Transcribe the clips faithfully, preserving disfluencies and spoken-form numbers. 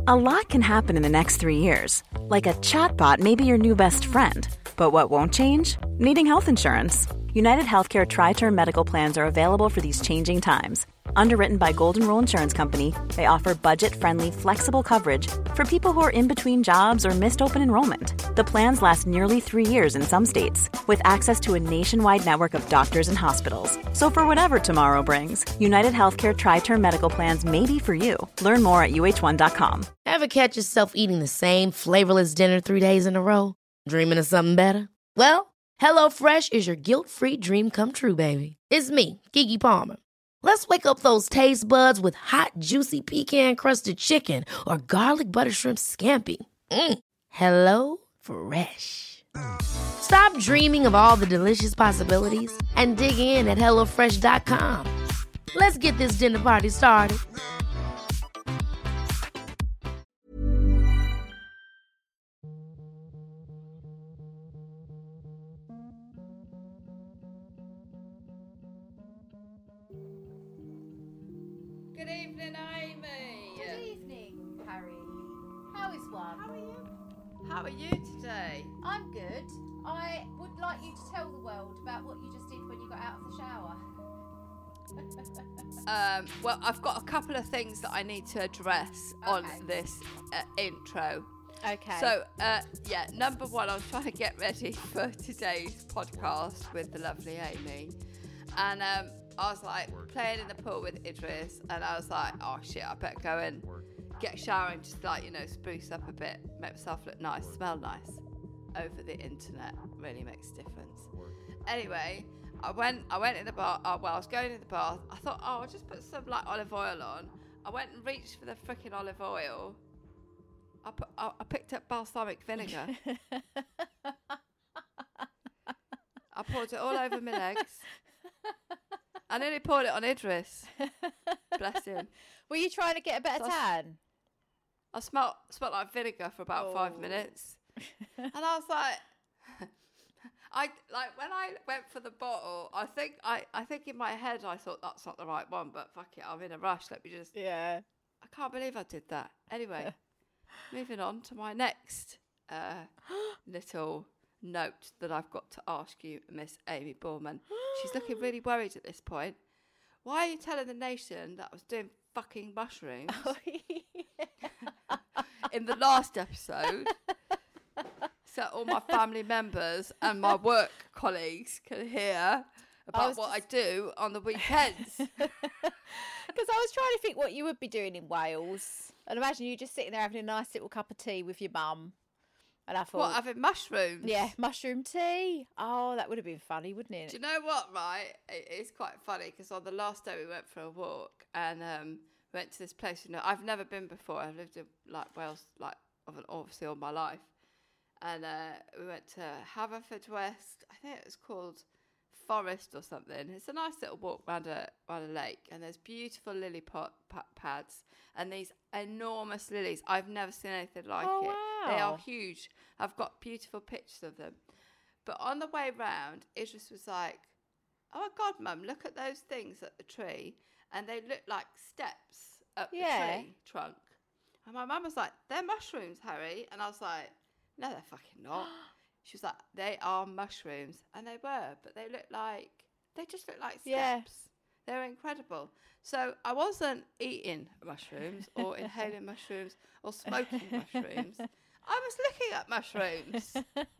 A lot can happen in the next three years. Like a chatbot may be your new best friend. But what won't change? Needing health insurance. United Healthcare Tri-Term Medical Plans are available for these changing times. Underwritten by Golden Rule Insurance Company, they offer budget-friendly, flexible coverage for people who are in between jobs or missed open enrollment. The plans last nearly three years in some states, with access to a nationwide network of doctors and hospitals. So for whatever tomorrow brings, United Healthcare Tri-Term Medical Plans may be for you. Learn more at U H one dot com. Ever catch yourself eating the same flavorless dinner three days in a row? Dreaming of something better? Well, HelloFresh is your guilt-free dream come true, baby. It's me, Keke Palmer. Let's wake up those taste buds with hot, juicy pecan-crusted chicken or garlic butter shrimp scampi. Mm. Hello Fresh. Stop dreaming of all the delicious possibilities and dig in at hello fresh dot com. Let's get this dinner party started. Good evening, Amy. Good evening, Harry. How is one? How are you? How are you today? I'm good. I would like you to tell the world about what you just did when you got out of the shower. Um, well, I've got a couple of things that I need to address Okay. on this uh, intro. Okay. So, uh, yeah, number one, I was trying to get ready for today's podcast with the lovely Amy. And um, I was like playing in the pool with Idris, and I was like, oh shit, I better go and get a shower and just like, you know, spruce up a bit, make myself look nice, smell nice over the internet. Really makes a difference. Anyway, I went I went in the bath, uh, well, I was going in the bath. I thought, oh, I'll just put some like olive oil on. I went and reached for the freaking olive oil. I, put, I, I picked up balsamic vinegar. I poured it all over my legs. I nearly poured it on Idris. Bless him. Were you trying to get a better So I- tan? I smelt smelt like vinegar for about Oh. five minutes, and I was like, I like when I went for the bottle. I think I, I think in my head I thought that's not the right one, but fuck it, I'm in a rush. Let me just. Yeah. I can't believe I did that. Anyway, moving on to my next uh, little note that I've got to ask you, Miss Amy Borman. She's looking really worried at this point. Why are you telling the nation that I was doing fucking mushrooms Oh, yeah. in the last episode? So all my family members and my work colleagues can hear about was what I just- do on the weekends. Because I was trying to think what you would be doing in Wales. And imagine you just sitting there having a nice little cup of tea with your mum. And I thought, What, having mushrooms? yeah, mushroom tea. Oh, that would have been funny, wouldn't it? Do you know what, right? It, it's quite funny because on the last day we went for a walk and um, went to this place. You know, I've never been before. I've lived in like Wales, like obviously all my life. And uh, we went to Haverfordwest. I think it was called Forest or something. It's a nice little walk round a, round a lake. And there's beautiful lily pot, pa- pads and these enormous lilies. I've never seen anything like Oh, it. wow. They are huge. I've got beautiful pictures of them. But on the way round, Idris was like, oh my God, Mum, look at those things at the tree. And they look like steps up Yeah. the tree trunk. And my mum was like, they're mushrooms, Harry. And I was like, no, they're fucking not. She was like, they are mushrooms. And they were, but they look like, they just look like steps. Yeah. They're incredible. So I wasn't eating mushrooms or inhaling mushrooms or smoking mushrooms. I was looking at mushrooms.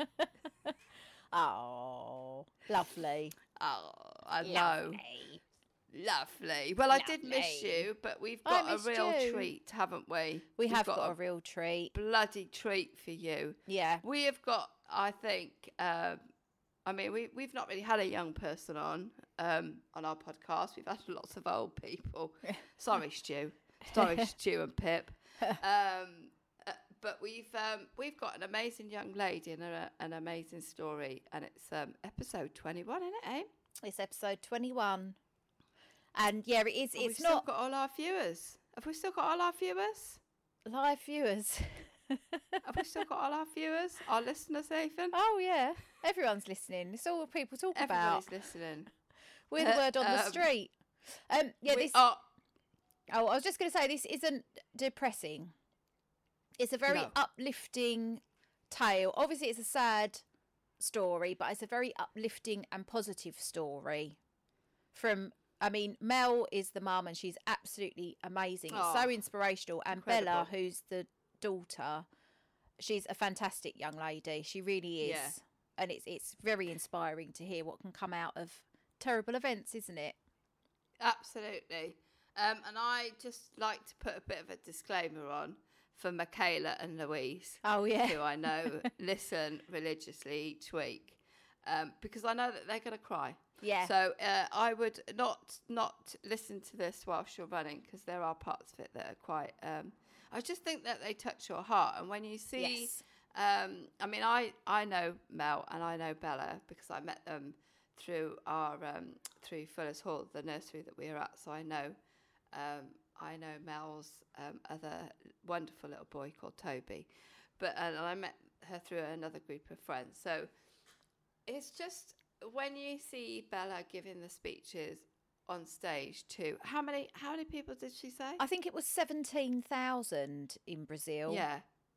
Oh, lovely. Oh, I know. Lovely. Lovely. Well, I did miss Lovely. you, but we've I got a missed real you. treat, haven't we? We We've have got, a real treat. bloody treat for you. Yeah. We have got, I think, um, I mean, we, we've not really had a young person on um, on our podcast. We've had lots of old people. Sorry, Stu. Sorry, Stu and Pip. Um, uh, but we've um, we've got an amazing young lady and a, an amazing story. And it's um, episode twenty-one, isn't it, eh? It's episode twenty-one. And yeah, it is. Have we It's still not got all our viewers? Have we still got all our viewers? live viewers. Have we still got all our viewers? Our listeners, Nathan? Oh, yeah. Everyone's listening. It's all people talk about. Everybody's listening. We're the Uh, word on the um, street. Um, yeah, we this. are. Oh, I was just going to say this isn't depressing. It's a very No. uplifting tale. Obviously, it's a sad story, but it's a very uplifting and positive story. From, I mean, Mel is the mum and she's absolutely amazing. It's Oh, so inspirational. And incredible. Bella, who's the daughter, she's a fantastic young lady. She really is. Yeah. And it's it's very inspiring to hear what can come out of terrible events, isn't it? Absolutely. Um, and I just like to put a bit of a disclaimer on for Michaela and Louise, Oh, yeah. who I know listen religiously each week, um, because I know that they're going to cry. Yeah. So uh, I would not not listen to this whilst you're running, because there are parts of it that are quite. Um, I just think that they touch your heart, and when you see, Yes. um, I mean, I I know Mel and I know Bella because I met them through our um, through Fuller's Hall, the nursery that we were at. So I know. Um, I know Mel's um, other wonderful little boy called Toby, but uh, and I met her through another group of friends. So it's just when you see Bella giving the speeches on stage too. How many? How many people did she say? I think it was seventeen thousand in Brazil. Yeah,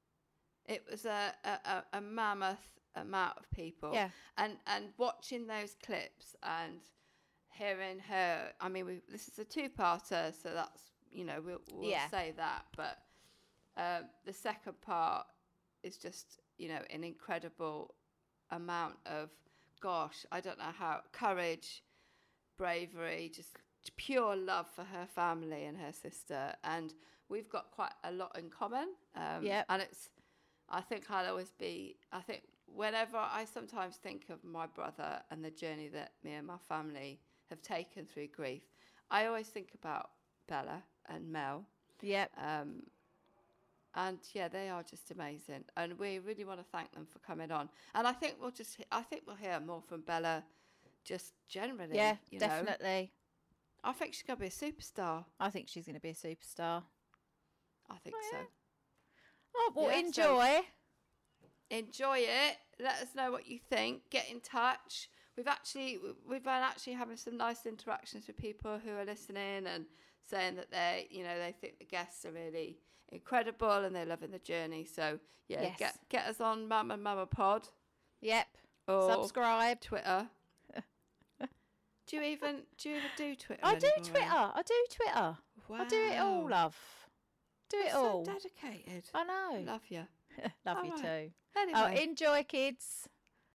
it was a, a, a, a mammoth amount of people. Yeah. and and watching those clips and hearing her. I mean, we, this is a two-parter, so that's. You know, we'll, we'll Yeah. say that, but uh, the second part is just, you know, an incredible amount of, gosh, I don't know how, courage, bravery, just pure love for her family and her sister. And we've got quite a lot in common. Um, Yep. And it's, I think I'll always be, I think whenever I sometimes think of my brother and the journey that me and my family have taken through grief, I always think about Bella and Mel. Yep. Um, and yeah, they are just amazing, and we really want to thank them for coming on. And I think we'll just, I think we'll hear more from Bella, just generally. Yeah, you know. definitely. I think she's gonna be a superstar. I think she's going to be a superstar. I think Oh, so. yeah. Oh, well, Yeah, so- enjoy. Enjoy it. Let us know what you think. Get in touch. We've actually we've been actually having some nice interactions with people who are listening and saying that they, you know, they think the guests are really incredible and they're loving the journey. So yeah, Yes. get get us on Mum and Mama Pod Yep. or Subscribe. Twitter. do you even do you even do Twitter? I do anymore? Twitter. I do Twitter. I do it all, Wow. love. Do it You're all. So dedicated. I know. Love you. Love All you right. too. Anyway. Oh, enjoy, kids.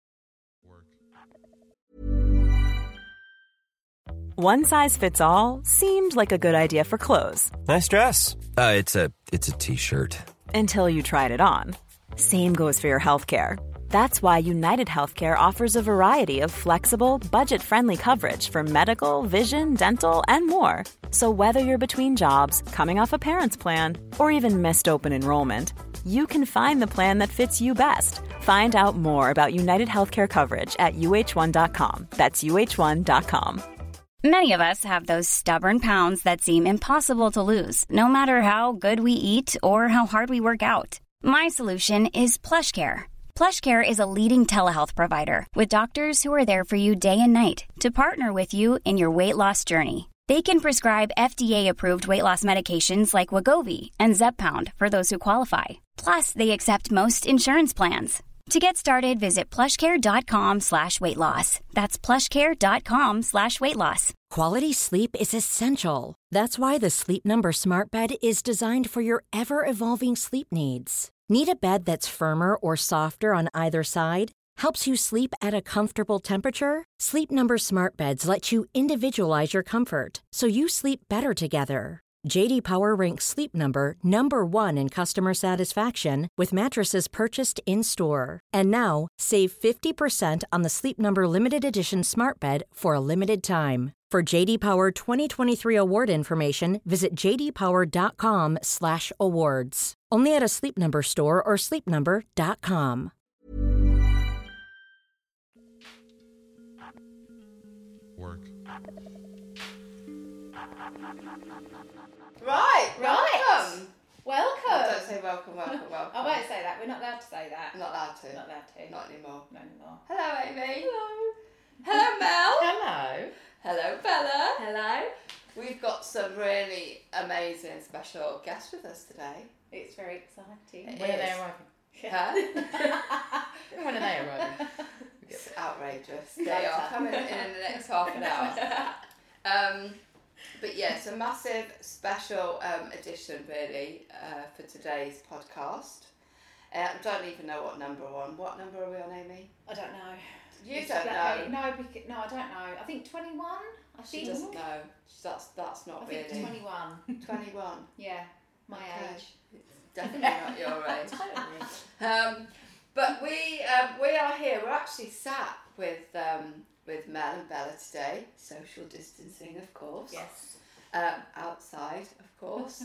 One size fits all seemed like a good idea for clothes Nice dress. Uh, it's a it's a t-shirt. until you tried it on. Same goes for your healthcare. That's why United Healthcare offers a variety of flexible, budget-friendly coverage for medical, vision, dental, and more. So whether you're between jobs, coming off a parent's plan, or even missed open enrollment, you can find the plan that fits you best. Find out more about United Healthcare coverage at U H one dot com. That's U H one dot com. Many of us have those stubborn pounds that seem impossible to lose, no matter how good we eat or how hard we work out. My solution is PlushCare. PlushCare is a leading telehealth provider with doctors who are there for you day and night to partner with you in your weight loss journey. They can prescribe F D A-approved weight loss medications like Wegovy and Zepbound for those who qualify. Plus, they accept most insurance plans. To get started, visit plushcare.com slash weight loss. That's plushcare.com slash weight loss. Quality sleep is essential. That's why the Sleep Number Smart Bed is designed for your ever-evolving sleep needs. Need a bed that's firmer or softer on either side? Helps you sleep at a comfortable temperature? Sleep Number Smart Beds let you individualize your comfort so you sleep better together. J D Power ranks Sleep Number number one in customer satisfaction with mattresses purchased in-store. And now, save fifty percent on the Sleep Number Limited Edition Smart Bed for a limited time. For J D Power twenty twenty-three award information, visit j d power dot com slash awards. Only at a Sleep Number store or sleep number dot com. Work. Right, Right. welcome. Welcome. Oh, don't say welcome, welcome, welcome. I won't say that. We're not allowed to say that. I'm not allowed to. Not allowed to. Not anymore. Not anymore. Hello, Amy. Hello. Hello, Mel. Hello. Hello, Bella. Hello. we've got some really amazing special guests with us today. It's very exciting. It When are they is. arriving? Huh? When are they arriving? It's outrageous. They are coming in in the next half an hour. Um, but yes, a massive special um, edition really uh, for today's podcast. Uh, I don't even know what number we're on. What number are we on, Amy? I don't know. You It's don't like- know. No, because, no, I don't know. I think twenty-one. I She think. doesn't know. That's that's not I think really. twenty-one. twenty-one. Yeah, my Okay. age. It's definitely not your age. Totally. Um, but we um, we are here. We're actually sat with um, with Mel and Bella today. Social distancing, of course. Yes. Um, outside, of course.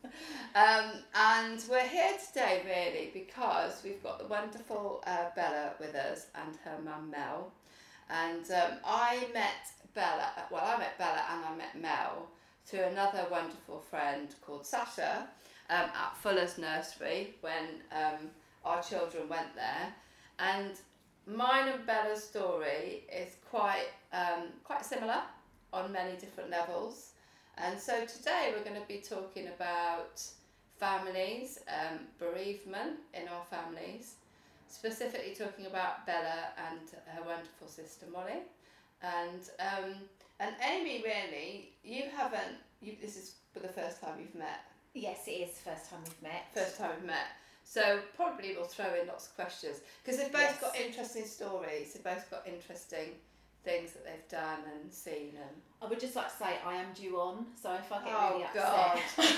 um, and we're here today really because we've got the wonderful uh, Bella with us and her mum Mel. And um, I met Bella. Well, I met Bella and I met Mel through another wonderful friend called Sasha um, at Fuller's Nursery when um, our children went there. And mine and Bella's story is quite um, quite similar on many different levels. And so today we're going to be talking about families, um, bereavement in our families, specifically talking about Bella and her wonderful sister Molly. And um, and Amy, really, you haven't, you, this is for the first time you've met. Yes, it is the first time we've met. First time we've met. So probably we'll throw in lots of questions because they've both Yes. got interesting stories. They've both got interesting things that they've done and seen. And I would just like to say I am due on, so if I get oh really God,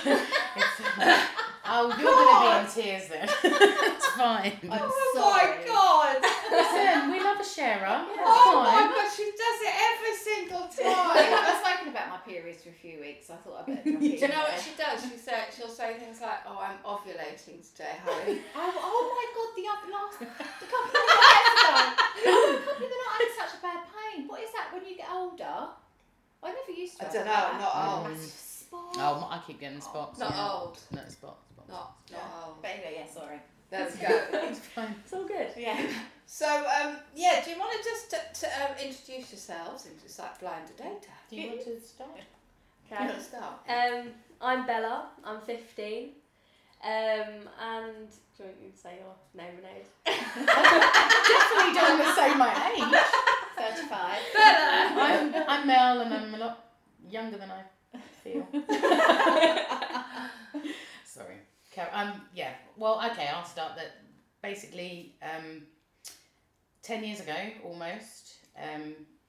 upset. Oh, you're going to be in tears then. It's fine. I'm oh sorry. my God! Listen, we love a sharer. It's Oh my fine. God, she does it every single I time. was spoken about my periods for a few weeks, so I thought I'd better drop Do it you in know what there. she does? She say she'll say things like, "Oh, I'm ovulating today, Harry." Oh, oh my God, the other last, the couple of nights ago, I can't believe they're not having such a bad pain. What is that when you get older? I never used to I have don't know, that. I'm not old. Massive spot. Oh, I keep getting spots. Not yeah. old. No, spots. spots. Not, not old. But anyway, yeah, sorry. There we go. It's fine. It's all good. Yeah. So, um, yeah, do you want to just to, to, um, introduce yourselves and just like blind data? Do you want to start? You want to start? Um, I'm Bella. I'm fifteen. Um, and do you want me to say your name and age? Definitely don't want to say my age. thirty-five. I'm, I'm Mel and I'm a lot younger than I feel. Sorry. Okay, um, yeah. Well, okay, I'll start that. Basically, um, ten years ago, almost, um,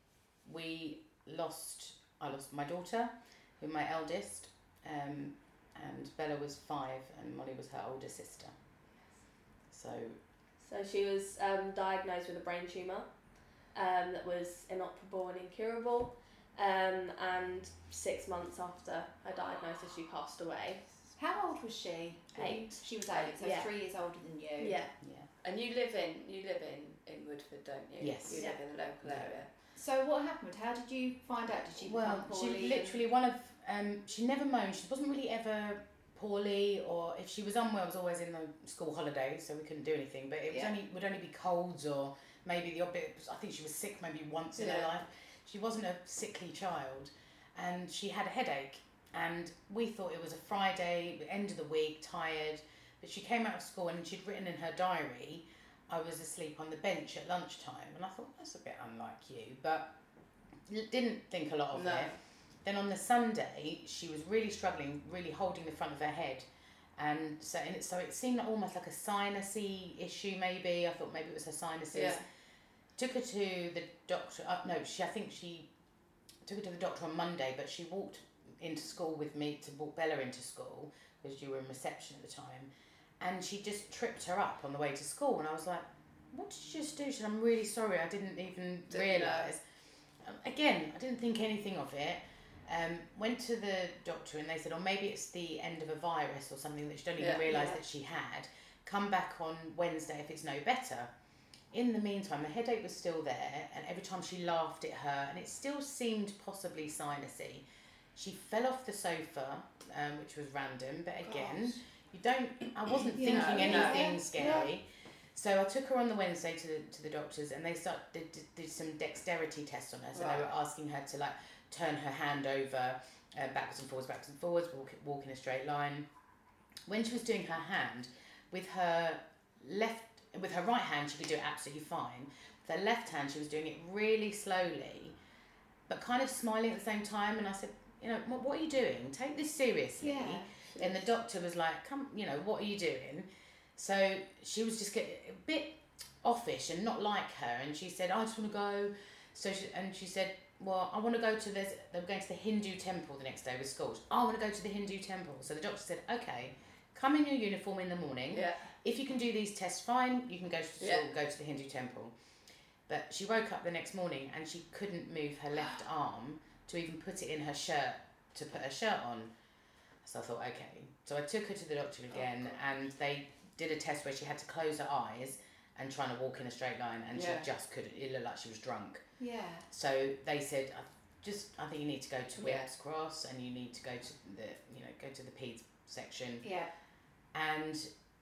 we lost, I lost my daughter, who my eldest, um, and Bella was five and Molly was her older sister. So, So she was um, diagnosed with a brain tumour um, that was inoperable and incurable. Um, and six months after her diagnosis, she passed away. How old was she? Eight. She was eight, so Yeah. three years older than you. Yeah. yeah. And you live in you live in, in Woodford, don't you? Yes. You Yeah. live in the local area. So what happened? How did you find out? Did she Well, become poorly? she literally one of um, she never moaned. She wasn't really ever poorly, or if she was unwell, it was always in the school holidays, so we couldn't do anything. But it was Yeah. only would only be colds or maybe the odd bit. I think she was sick maybe once in her Yeah. life. She wasn't a sickly child, and she had a headache. And we thought it was a Friday, the end of the week, tired. But she came out of school and she'd written in her diary, I was asleep on the bench at lunchtime. And I thought, that's a bit unlike you. But didn't think a lot of No. it. Then on the Sunday, she was really struggling, really holding the front of her head. And so, and it, so it seemed almost like a sinusy issue maybe. I thought maybe it was her sinuses. Yeah. Took her to the doctor. Uh, no, she. I think she took her to the doctor on Monday, but she walked into school with me to walk Bella into school because you were in reception at the time, and she just tripped her up on the way to school. And I was like, what did you just do? She said, I'm really sorry, I didn't even Didn't realise. Um, again, I didn't think anything of it. Um, went to the doctor and they said, oh, maybe it's the end of a virus or something that she don't even Yeah. realise Yeah. that she had. Come back on Wednesday if it's no better. In the meantime, the headache was still there, and every time she laughed, it hurt, and it still seemed possibly sinusy. She fell off the sofa, um, which was random, but again, Gosh. you don't. I wasn't Yeah. thinking No, anything no. scary. So I took her on the Wednesday to the to the doctors, and they start did, did, did some dexterity tests on her. So Right. they were asking her to like turn her hand over uh, backwards and forwards, backwards and forwards, walk, walk in a straight line. When she was doing her hand, with her left, with her right hand, she could do it absolutely fine. With her left hand, she was doing it really slowly, but kind of smiling at the same time. And I said, you know, what, what are you doing? Take this seriously. Yeah. And the doctor was like, come, you know, what are you doing? So she was just getting a bit offish and not like her. And she said, I just want to go. So she, and she said, well, I want to go to this, they were going to the Hindu temple the next day with school. Oh, I want to go to the Hindu temple. So the doctor said, okay, come in your uniform in the morning. Yeah. If you can do these tests fine, you can go to school, Yeah. go to the Hindu temple. But she woke up the next morning and she couldn't move her left arm to even put it in her shirt, to put her shirt on. So I thought, okay. So I took her to the doctor again, oh, and they did a test where she had to close her eyes and trying to walk in a straight line, and yeah. she just couldn't. It looked like she was drunk. Yeah. So they said, I just, I think you need to go to Yeah. Wilkes Cross, and you need to go to the, you know, go to the peds section. Yeah. And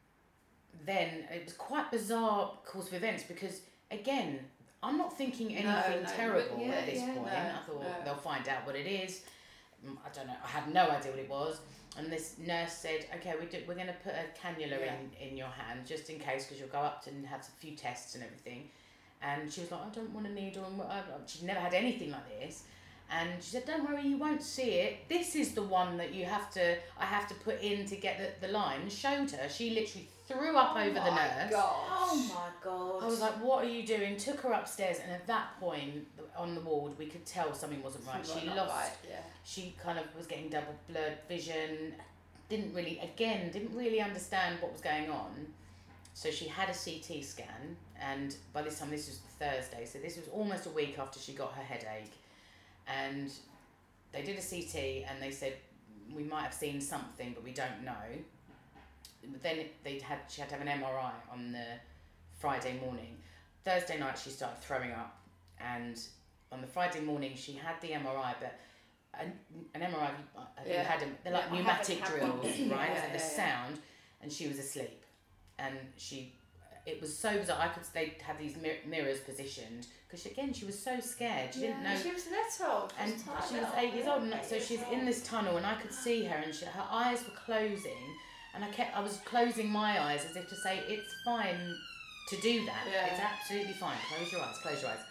then it was quite bizarre course of events, because again, I'm not thinking anything No, no, terrible yeah, at this yeah, point. no, I thought no. they'll find out what it is. Mm, I don't know. I had no idea what it was. And this nurse said, "Okay, we do, we're going to put a cannula Yeah. in, in your hand just in case, because you'll go up to and have a few tests and everything." And she was like, "I don't want a needle." And whatever. She'd never had anything like this. And she said, "Don't worry, you won't see it. This is the one that you have to. I have to put in to get the, the line." Showed her. She literally threw up Oh over the my nurse. God. Oh my God. I was like, "What are you doing?" Took her upstairs, and at that point on the ward, we could tell something wasn't right. Something She not lost. right, yeah. She kind of was getting double blurred vision. Didn't really, again, didn't really understand what was going on. So she had a C T scan, and by this time, this was Thursday, so this was almost a week after she got her headache. And they did a C T, and they said, we might have seen something, but we don't know. But then they had she had to have an M R I on the Friday morning. Thursday night, she started throwing up, and on the Friday morning, she had the M R I, but an, an M R I, have you Yeah. had them? They're like Yeah, I pneumatic haven't had drills, one. right? Yeah, So the yeah, yeah. sound, and she was asleep, and she, it was so bizarre. I could they had these mir- mirrors positioned, because again she was so scared. She didn't know. She was little. She And was tiny she was little. eight years old, and Eight so years she's old. in this tunnel, and I could see her, and she, her eyes were closing, and I kept, I was closing my eyes as if to say, it's fine to do that. Yeah. It's absolutely fine. Close your eyes. Close your eyes.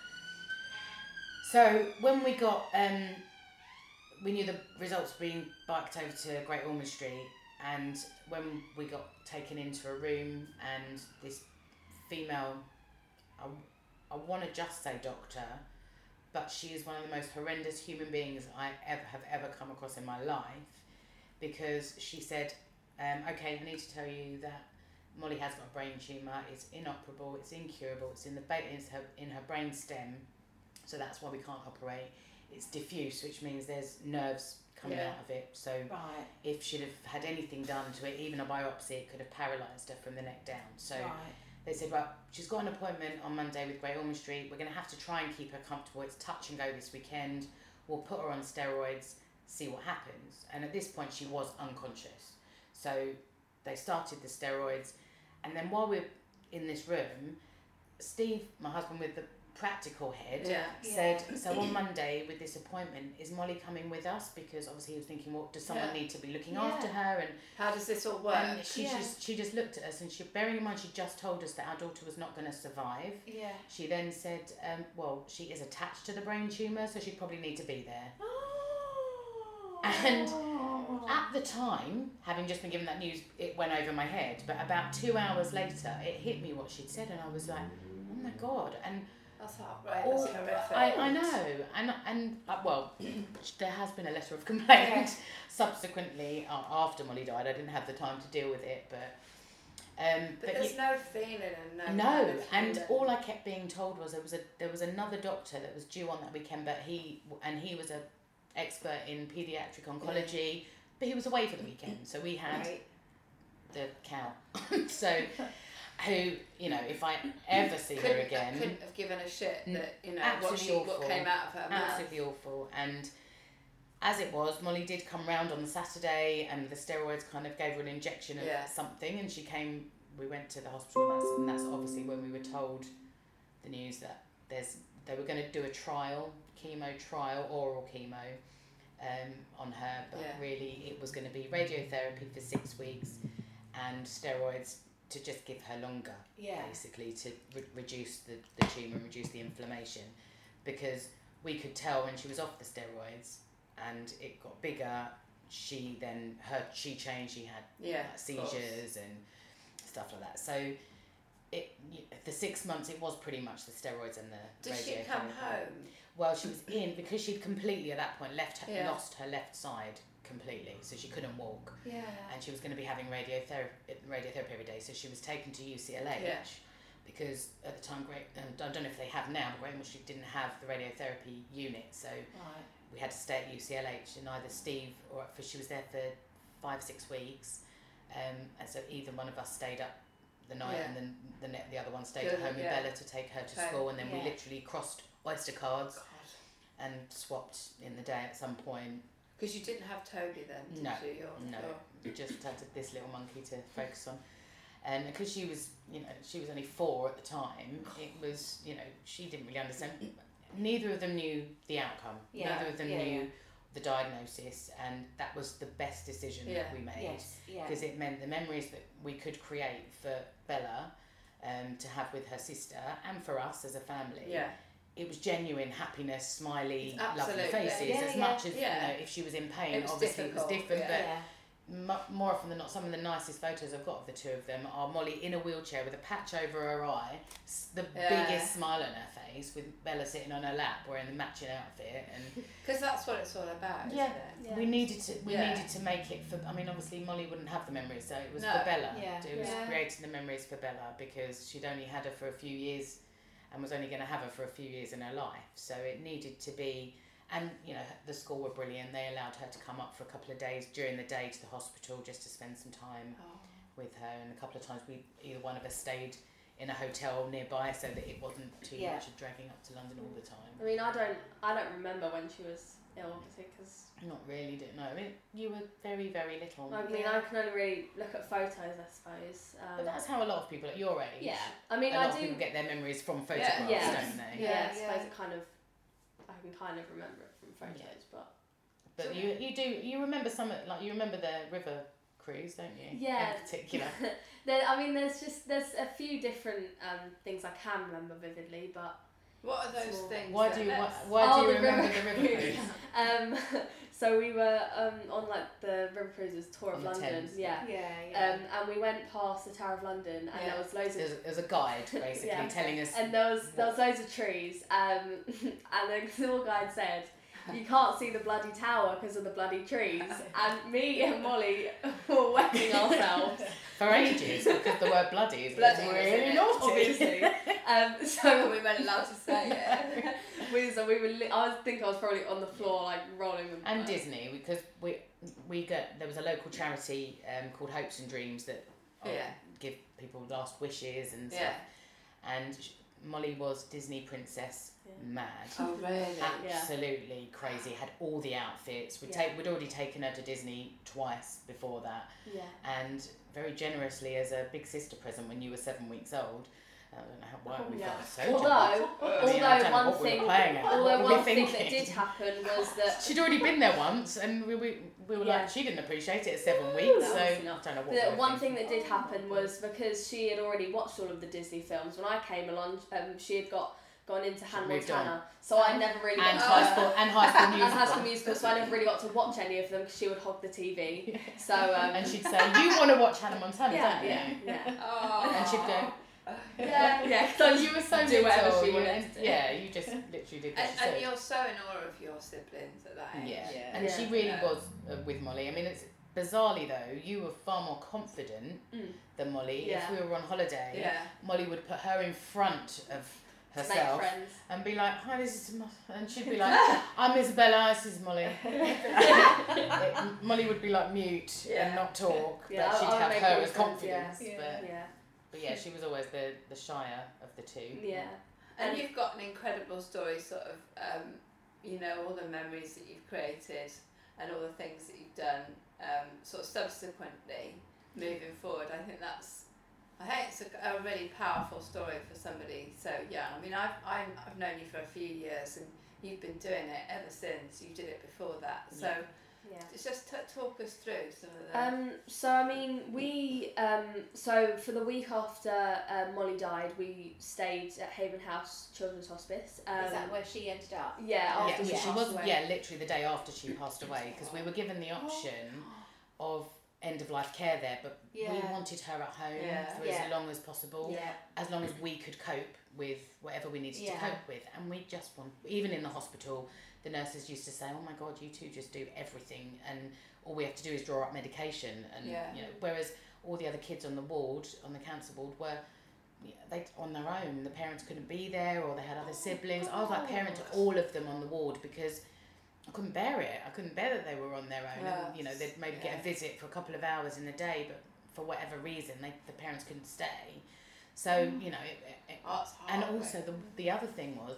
So when we got, um, we knew the results were being biked over to Great Ormond Street, and when we got taken into a room, and this female, I, I want to just say doctor, but she is one of the most horrendous human beings I ever have ever come across in my life, because she said, um, okay, I need to tell you that Molly has got a brain tumour, it's inoperable, it's incurable, it's in the ba- it's her, in her brain stem, so that's why we can't operate. It's diffuse, which means there's nerves coming Yeah. out of it, so Right. if she'd have had anything done to it, even a biopsy, it could have paralysed her from the neck down. So Right. they said, well, she's got an appointment on Monday with Great Ormond Street. We're going to have to try and keep her comfortable. It's touch and go this weekend. We'll put her on steroids, see what happens. And at this point, she was unconscious. So they started the steroids. And then while we're in this room, Steve, my husband with the practical head, Yeah. said, so on Monday with this appointment, is Molly coming with us? Because obviously he was thinking, well, does someone Yeah. need to be looking Yeah. after her? And How does this all work? and she Yeah. just she just looked at us, and she, bearing in mind she just told us that our daughter was not going to survive. Yeah. She then said, um, well, she is attached to the brain tumour, so she'd probably need to be there. And at the time, having just been given that news, it went over my head. But about two hours later, it hit me what she'd said, and I was like, oh my God. And That's outrageous. all, That's horrific. I, I know. And, and uh, well, there has been a letter of complaint subsequently uh, after Molly died. I didn't have the time to deal with it, but... Um, But, but there's y- no feeling and no. no, kind of and feeling. all I kept being told was there was a there was another doctor that was due on that weekend, but he and he was a expert in paediatric oncology, but he was away for the weekend, so we had Right. the cow. So, who you know, if I ever see couldn't, her again, couldn't have given a shit N- that you know what, absolutely she, what awful. came out of her mouth. absolutely awful. And as it was, Molly did come round on the Saturday, and the steroids kind of gave her an injection of Yeah. something, and she came. We went to the hospital, and that's, and that's obviously when we were told the news that there's they were going to do a trial, chemo trial, oral chemo, um, on her, but Yeah. really it was going to be radiotherapy for six weeks and steroids to just give her longer, Yeah. basically to re- reduce the, the tumour and reduce the inflammation, because we could tell when she was off the steroids and it got bigger, she then, her she changed, she had Yeah, like, seizures and stuff like that. So it the six months it was pretty much the steroids and the Did she radiotherapy. come home? Well, she was in because she'd completely at that point left her, Yeah. lost her left side completely, so she couldn't walk, Yeah. and she was going to be having radiotherapy radiotherapy every day. So she was taken to U C L H Yeah. because at the time, Great um, I don't know if they have now, but Great Ormond Street didn't have the radiotherapy unit, so Right. we had to stay at U C L H, and either Steve or for she was there for five six weeks, um, and so either one of us stayed up the night, Yeah. and then the ne- the other one stayed Good, at home with yeah. Bella to take her to Okay. school, and then we Yeah. literally crossed Oyster cards God. and swapped in the day at some point. Because you didn't have Toby then, did No, you? Your, no, your- we just had this little monkey to focus on. And because she was, you know, she was only four at the time, it was, you know, she didn't really understand. Neither of them knew the outcome. Yeah, Neither of them yeah, knew yeah. the diagnosis, and that was the best decision Yeah. that we made. Yes, yeah. Because it meant the memories that we could create for Bella um, to have with her sister and for us as a family. Yeah. It was genuine happiness, smiley, Absolutely. lovely faces. Yeah, as yeah, much as yeah. you know, if she was in pain, It was obviously difficult, it was different. yeah. But mu- more often than not, some of the nicest photos I've got of the two of them are Molly in a wheelchair with a patch over her eye, s- the Yeah. biggest smile on her face, with Bella sitting on her lap wearing the matching outfit, and Because that's what it's all about, isn't yeah, it? Yeah. we needed to we Yeah. needed to make it for. I mean, obviously Molly wouldn't have the memories, so it was No. for Bella. Yeah. It was Yeah. creating the memories for Bella because she'd only had her for a few years, and was only going to have her for a few years in her life. So it needed to be, and you know the school were brilliant. They allowed her to come up for a couple of days during the day to the hospital just to spend some time Oh. with her. And a couple of times we either one of us stayed in a hotel nearby so that it wasn't too Yeah. much of dragging up to London all the time. I mean, I don't, I don't remember when she was ill, obviously, because Not really, didn't know. I mean, you were very, very little. I mean, I can only really look at photos, I suppose. Um, But that's how a lot of people at your age. yeah. I mean, a I lot do. of people get their memories from photographs, Yeah. don't they? yeah, Yeah, I suppose it kind of, I can kind of remember it from photos, Yeah. but But you you do you remember some of- like you remember the river cruise, don't you? Yeah. In particular. there, I mean, there's just there's a few different um, things I can remember vividly, but What are those Small. things? Why that do you why, let's- why Oh, do you the remember river the river cruise. cruise? um, so we were um, on like the River Cruises tour On of the London, Thames. yeah. Yeah, yeah. Um, and we went past the Tower of London, and Yeah. there was loads of There's, there's a guide basically Yeah. telling us. and there was there was loads of trees, um, and the tour guide said, "You can't see the bloody tower because of the bloody trees." And me and Molly were wetting ourselves, for ages because the word bloody is Bloody was really in it, naughty. obviously. Um, So so we weren't allowed to say it. we so we were. Li- I was think I was probably on the floor like rolling with And like, Disney, because we we get there was a local charity um, called Hopes and Dreams that uh, Yeah. give people last wishes and stuff. Yeah. And sh- Molly was Disney princess Yeah. mad. Oh really? Yeah. Absolutely crazy. Had all the outfits. We'd Yeah. take we'd already taken her to Disney twice before that, Yeah. and very generously as a big sister present when you were seven weeks old. I don't know how why Oh, we yeah. felt so Although, generous. I mean, I although don't know one what we were thing, playing at, although what were we one thing that thinking? did happen was that She'd already been there once, and we, we, we were Yeah. like, she didn't appreciate it at seven weeks, that so was I enough. don't know what the we were one thinking. thing that did happen was because she had already watched all of the Disney films. When I came along, um, she had got gone into Hannah moved on. Montana, so I never really And got High to, School, and High School and Musical. High School Musical, so I never really got to watch any of them because she would hog the T V. So um, And she'd say, you want to watch Hannah Montana, yeah, don't you? yeah, yeah, Oh. And she'd go, yeah, yeah. so you were so do whatever little, she you- wanted and- to do. yeah, you just literally did what And, she said. and you're so in awe of your siblings at that age. Yeah. Yeah. and Yeah. she really Yeah. was uh, with Molly. I mean, it's bizarrely though, you were far more confident Mm. than Molly. Yeah. If we were on holiday, Yeah. Molly would put her in front of To make herself friends. and be like, "Hi, this is," Mo-" and she'd be like, "I'm Isabella. This is Molly." It- Molly would be like mute Yeah. and not talk, Yeah, but I- she'd I would have make her all as friends, confidence. yeah. But, Yeah, but yeah, she was always the the shyer of the two. yeah. And you've got an incredible story, sort of, um, you know, all the memories that you've created and all the things that you've done, um, sort of subsequently moving forward. I think that's, I think it's a, a really powerful story for somebody so young. I mean, I've I'm, I've known you for a few years, and you've been doing it ever since. You did it before that. So Yeah. just t- talk us through some of the... Um, so I mean, we um, so for the week after um, Molly died, we stayed at Haven House Children's Hospice. Um, Is that where she ended up? Yeah, Yeah, after well, she she passed was. away. Yeah, literally the day after she passed away, because we were given the option of end of life care there, but Yeah. we wanted her at home Yeah. for Yeah. as long as possible, Yeah. as long as we could cope with whatever we needed Yeah. to cope with, and we just want. Even in the hospital, the nurses used to say, "Oh my God, you two just do everything, and all we have to do is draw up medication," and Yeah. you know, whereas all the other kids on the ward, on the cancer ward, were. Yeah, they on their own. The parents couldn't be there, or they had other siblings. I was like parent to all of them on the ward because I couldn't bear it. I couldn't bear that they were on their own. And, you know, they'd maybe get Yeah. a visit for a couple of hours in the day, but for whatever reason, they the parents couldn't stay. So you know, it, it, Oh, it's and hard, also the the other thing was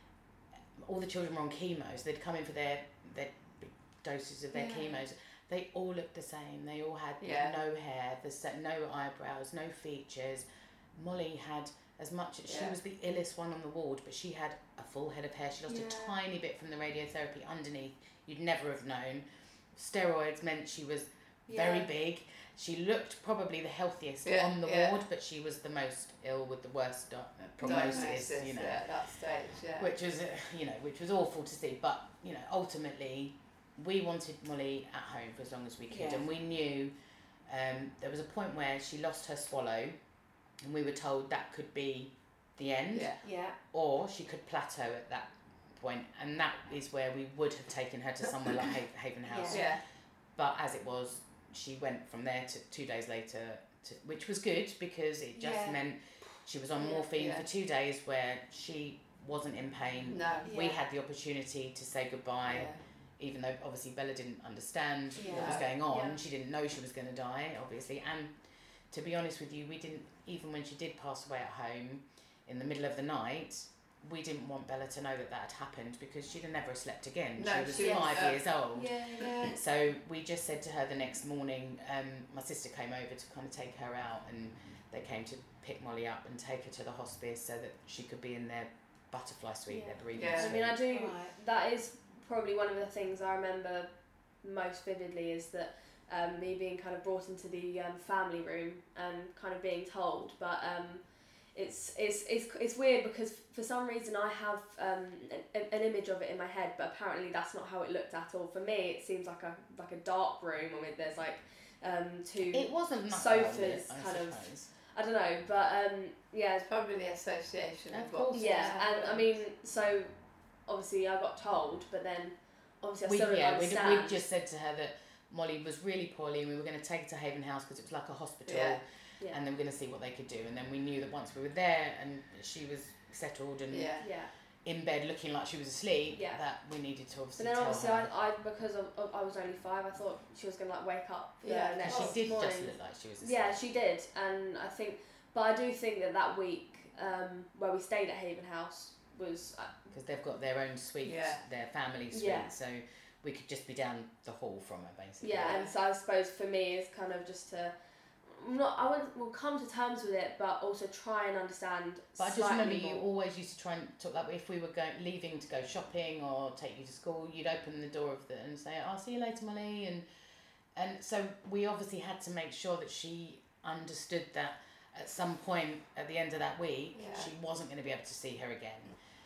all the children were on chemo, so they'd come in for their their big doses of their Yeah. chemos. They all looked the same. They all had Yeah. no hair, the sa- no eyebrows, no features. Molly had as much. She Yeah. was the illest one on the ward, but she had a full head of hair. She lost Yeah. a tiny bit from the radiotherapy underneath. You'd never have known. Steroids meant she was very Yeah. big. She looked probably the healthiest Yeah, on the yeah. ward, but she was the most ill with the worst di- prognosis. diagnosis, You know, yeah, at that stage, yeah. which was uh, you know which was awful to see. But you know, ultimately, we wanted Molly at home for as long as we could, Yeah. and we knew um, there was a point where she lost her swallow, and we were told that could be the end, Yeah. Yeah. or she could plateau at that point, and that is where we would have taken her to somewhere like Ha- Haven House. Yeah. But as it was, she went from there to two days later, to, which was good because it just Yeah. meant she was on Yeah, morphine yeah. for two days where she wasn't in pain. No. We Yeah. had the opportunity to say goodbye, Yeah. even though obviously Bella didn't understand what Yeah. was going on. Yeah. She didn't know she was going to die, obviously. And to be honest with you, we didn't, even when she did pass away at home in the middle of the night, we didn't want Bella to know that that had happened because she'd have never slept again. No, she was she- five uh, years old. Yeah. Yeah. So we just said to her the next morning, um, my sister came over to kind of take her out, and they came to pick Molly up and take her to the hospice so that she could be in their butterfly suite, Yeah. their bereavement Yeah. I suite. mean, I do. Right. That is probably one of the things I remember most vividly is that um, me being kind of brought into the um, family room and kind of being told, but um, it's, it's it's it's weird because for some reason I have um, an, an image of it in my head, but apparently that's not how it looked at all. For me, it seems like a like a dark room with there's like um, two It wasn't much sofas, of it, I kind of. suppose. I don't know, but um, yeah, It's probably the association Of of what course. was yeah, and I happening. mean, so obviously I got told, but then obviously I We, still don't yeah, we understand. we just said to her that Molly was really poorly and we were going to take her to Haven House because it was like a hospital, Yeah. Yeah. and then we're going to see what they could do. And then we knew that once we were there and she was settled and Yeah. yeah. in bed looking like she was asleep, Yeah. that we needed to But obviously then tell obviously her. I, I because of, of, I was only five, I thought she was gonna like wake up the Yeah, next And she did morning. just look like she was asleep. Yeah, she did, and I think, but I do think that that week um, where we stayed at Haven House was uh, Because they've got their own suite, Yeah. their family suite, Yeah. so we could just be down the hall from her basically. yeah, and so I suppose for me it's kind of just to not I wouldn't will come to terms with it, but also try and understand. But I just slightly remember you more. always used to try and talk, like if we were going leaving to go shopping or take you to school, you'd open the door of the and say, "I'll see you later, Molly," and and so we obviously had to make sure that she understood that at some point at the end of that week Yeah. she wasn't going to be able to see her again.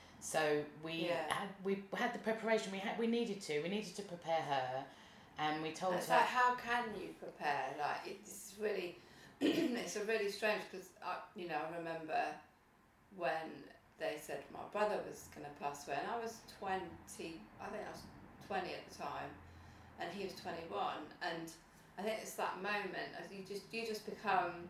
So we Yeah. had we had the preparation we had we needed to we needed to prepare her, and we told It's her. like, how can you prepare? Like, it's really, it's a really strange because, I, you know, I remember when they said my brother was going to pass away, and I was twenty, I think I was twenty at the time, and he was twenty-one, and I think it's that moment, as you just, you just become,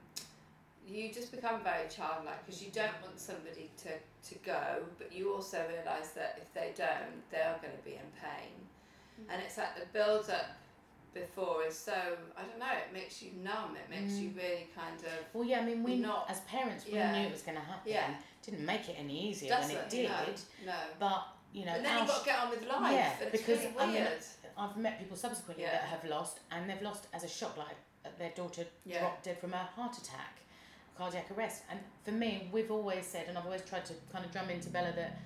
you just become very childlike because you don't want somebody to, to go, but you also realise that if they don't, they are going to be in pain. Mm-hmm. And it's like the build up before is so, I don't know, it makes you numb, it makes you really kind of, Well, yeah, I mean, we You're not- as parents we yeah. knew it was going to happen. Yeah. Didn't make it any easier than it doesn't, did. no, no. But you know, And then our you've got to get on with life, Yeah, and it's because, really I mean, weird. I've met people subsequently Yeah. that have lost, and they've lost as a shock, like uh, their daughter Yeah. dropped dead from a heart attack, cardiac arrest. And for me, we've always said, and I've always tried to kind of drum into Bella that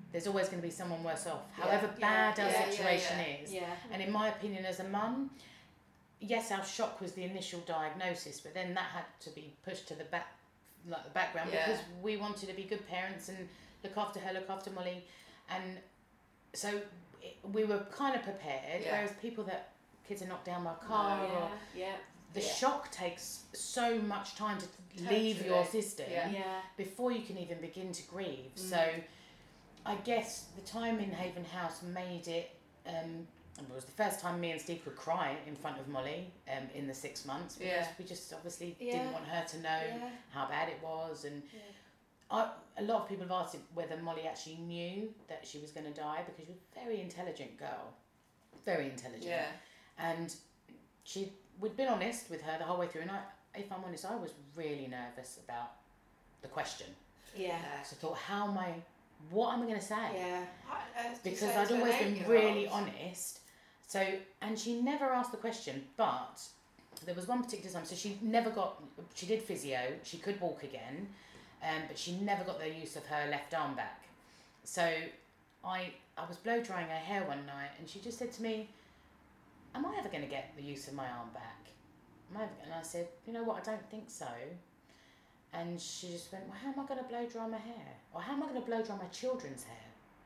there's always going to be someone worse off, Yeah. however Yeah. bad our Yeah, yeah, situation yeah. is. Yeah. And in my opinion, as a mum, yes, our shock was the initial diagnosis, but then that had to be pushed to the back, like the background, Yeah. because we wanted to be good parents and look after her, look after Molly, and so it, we were kind of prepared. Yeah. Whereas people that kids are knocked down by a car, Yeah. or Yeah. the Yeah. shock takes so much time to leave your Totally. system Yeah. Yeah. before you can even begin to grieve. Mm. So I guess the time in Haven House made it, um, it was the first time me and Steve could cry in front of Molly um, in the six months because Yeah. we just obviously Yeah. didn't want her to know Yeah. how bad it was. And Yeah. I, a lot of people have asked whether Molly actually knew that she was going to die, because she was a very intelligent girl, very intelligent. Yeah. And she, we'd been honest with her the whole way through, and I, if I'm honest, I was really nervous about the question. Yeah. So I thought, how am I, what am I going to say? Yeah. Because I'd always been really honest. So, and she never asked the question, but there was one particular time, so she never got, she did physio, she could walk again, um, but she never got the use of her left arm back. So I, I was blow drying her hair one night, and she just said to me, am I ever going to get the use of my arm back? Am I ever? And I said, you know what, I don't think so. And she just went, well, how am I going to blow dry my hair? Or how am I going to blow dry my children's hair?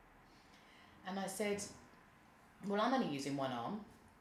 And I said, well, I'm only using one arm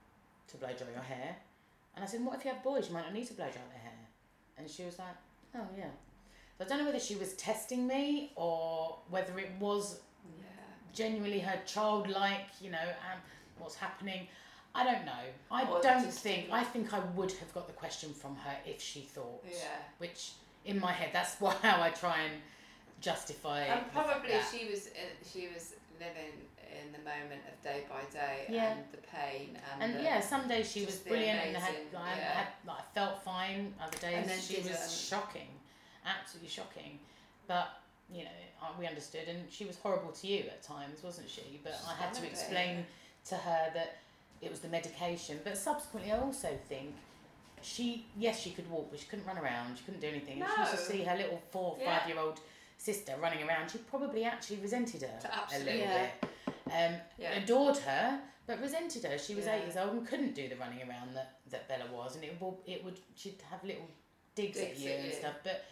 to blow dry your hair. And I said, what if you have boys? You might not need to blow dry their hair. And she was like, oh, yeah. So I don't know whether she was testing me or whether it was Yeah. genuinely her childlike, you know, um, what's happening. I don't know. I Or don't just- think, I think I would have got the question from her if she thought. Yeah. Which, in my head, that's why how I try and justify And the probably fact that- she was in, she was living in the moment of day by day Yeah. and the pain and, And the, yeah, some days she was just the brilliant and had, amazing, like, yeah. had like, I felt fine. Other days And then she was didn't. shocking, absolutely shocking. But you know, uh, we understood, and she was horrible to you at times, wasn't she? But I had to Some of it, explain yeah. to her that it was the medication. But subsequently, I also think she, yes, she could walk, but she couldn't run around. She couldn't do anything. And she used to No. see her little four, Yeah. five-year-old sister running around. She probably actually resented her a Absolutely. little Yeah. bit. Um, Yeah. adored her, but resented her. She was Yeah. eight years old and couldn't do the running around that, that Bella was, and it will it would she'd have little digs, at Digs you at and you. stuff. But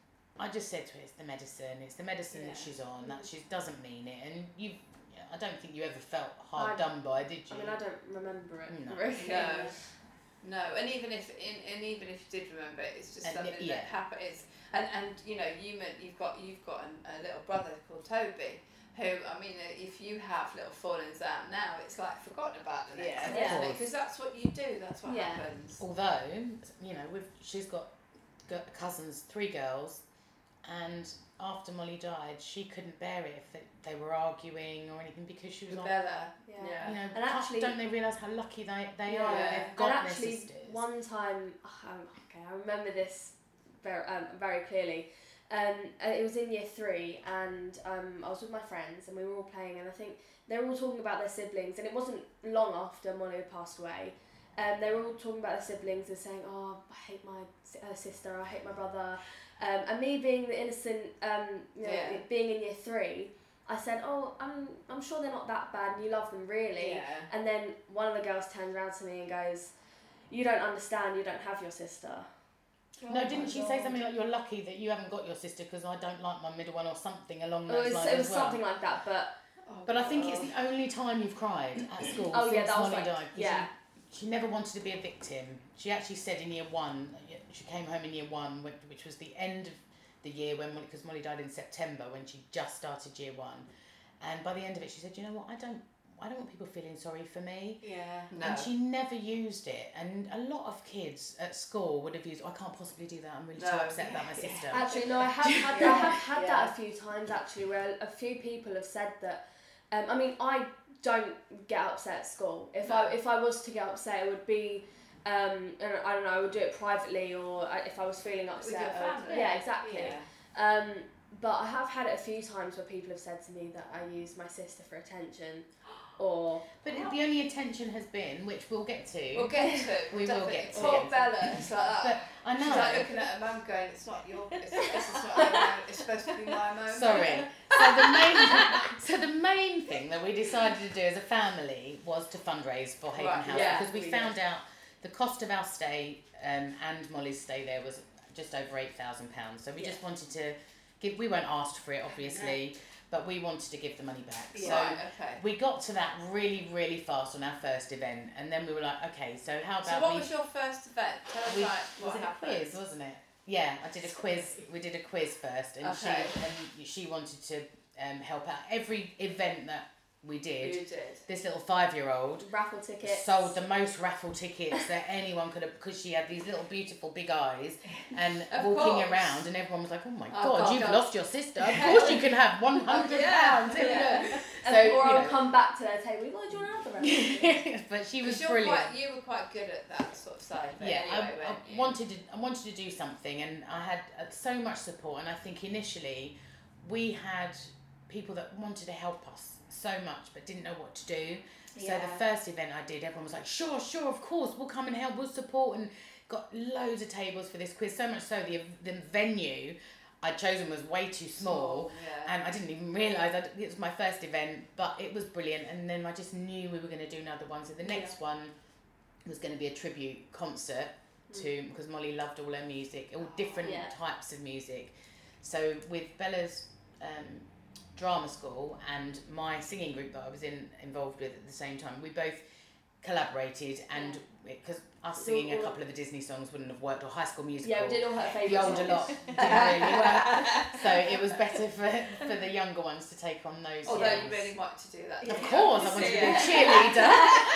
I just said to her, it's the medicine. It's the medicine that Yeah. she's on. That she doesn't mean it, and you. I don't think you ever felt hard I- done by, did you? I mean, I don't remember it. No. Really. No. No, and even if in, and even if you did remember it, it's just And something yeah. that happened. It's and, and you know you meant you've got you've got an, a little brother called Toby, who I mean uh, if you have little fallings out now, it's like forgotten about the next Yeah, of day, isn't it? course. Because that's what you do. That's what Yeah. happens. Although, you know, we've she's got, got cousins, three girls, and after Molly died, she couldn't bear it if they, they were arguing or anything, because she was With like, Bella. Yeah. Yeah. you know, And can't- actually- don't they realise how lucky they, they Yeah. are? Yeah. They've And got their actually, sisters. one time, um, okay, I remember this very, um, very clearly. Um, uh, it was in year three, and um, I was with my friends, and we were all playing, and I think they were all talking about their siblings, and it wasn't long after Molly had passed away. Um, they were all talking about their siblings and saying, "Oh, I hate my si- uh, sister, I hate my brother," um, and me being the innocent, um, you know, Yeah. being in year three, I said, "Oh, I'm, I'm sure they're not that bad, and you love them really." Yeah. And then one of the girls turns around to me and goes, "You don't understand, you don't have your sister." No, Oh didn't my she say God. something like, you're lucky that you haven't got your sister because I don't like my middle one, or something along It those was, lines it was as well? something like that, but Oh, But I think it's God. the only time you've cried at school Oh, since yeah, that was Molly like- died. 'cause yeah. She, she never wanted to be a victim. She actually said in year one, she came home in year one, which, which was the end of the year when Molly, because Molly died in September when she just started year one. And by the end of it, she said, you know what, I don't, I don't want people feeling sorry for me. yeah. No. And she never used it. And a lot of kids at school would have used, I can't possibly do that, I'm really too No. upset about my Yeah. sister. Actually, no, I have had, I have had that a few times actually, where a few people have said that. Um, I mean, I don't get upset at school. If I if I was to get upset, it would be, um, I don't know, I would do it privately, or I- if I was feeling upset. With your I would- family. yeah, exactly. Yeah. Um, but I have had it a few times where people have said to me that I use my sister for attention, or But the only attention has been, which we'll get to. We'll get to it. We will definitely. get to Poor it. Bella. It's like that. But I know. She's like looking at her mum going, it's not your, it's, this is not your moment, it's supposed to be my moment. Sorry. So the main, So the main thing that we decided to do as a family was to fundraise for Haven Right, House yeah, because we we found did. out the cost of our stay um, and Molly's stay there was just over eight thousand pounds. So we Yeah. just wanted to give. We weren't asked for it, obviously, but we wanted to give the money back. Yeah. So Right, okay. we got to that really, really fast on our first event, and then we were like, okay, so how about So what we? was your first event? Tell us we like was what it happened. a quiz, wasn't it? Yeah, I did a quiz. We did a quiz first, and Okay. she and she wanted to um, help out. Every event that we did, You did. this little five-year-old Raffle tickets. sold the most raffle tickets that anyone could have because she had these little beautiful big eyes and Of walking course. around, and everyone was like, "Oh my Oh, God, God, you've God. lost your sister! Of course you can have one hundred pounds." Yeah. And, So, or you I'll know. come back to their table. Well, do you want to have the raffle? But she was Because you're brilliant. quite, you were quite good at that sort of side of it Yeah, anyway, I, weren't I you? wanted to. I wanted to do something, and I had uh, so much support. And I think initially, we had people that wanted to help us so much, but didn't know what to do. So Yeah. the first event I did, everyone was like, "Sure, sure, of course, we'll come and help. We'll support." And got loads of tables for this quiz. So much so the the venue I'd chosen was way too small. Yeah. And I didn't even realise I'd- it was my first event, but it was brilliant. And then I just knew we were going to do another one. So the next one was going to be a tribute concert to, because Molly loved all her music, all different Yeah. types of music. So with Bella's um, drama school and my singing group that I was in involved with at the same time, we both collaborated, and because us singing a couple of the Disney songs wouldn't have worked, or High School Musical. Yeah, we did all her The favourite older songs. lot didn't really work, so it was better for, for the younger ones to take on those. Although roles. you really wanted to do that. Of didn't you? course, I wanted to be a Yeah. cheerleader.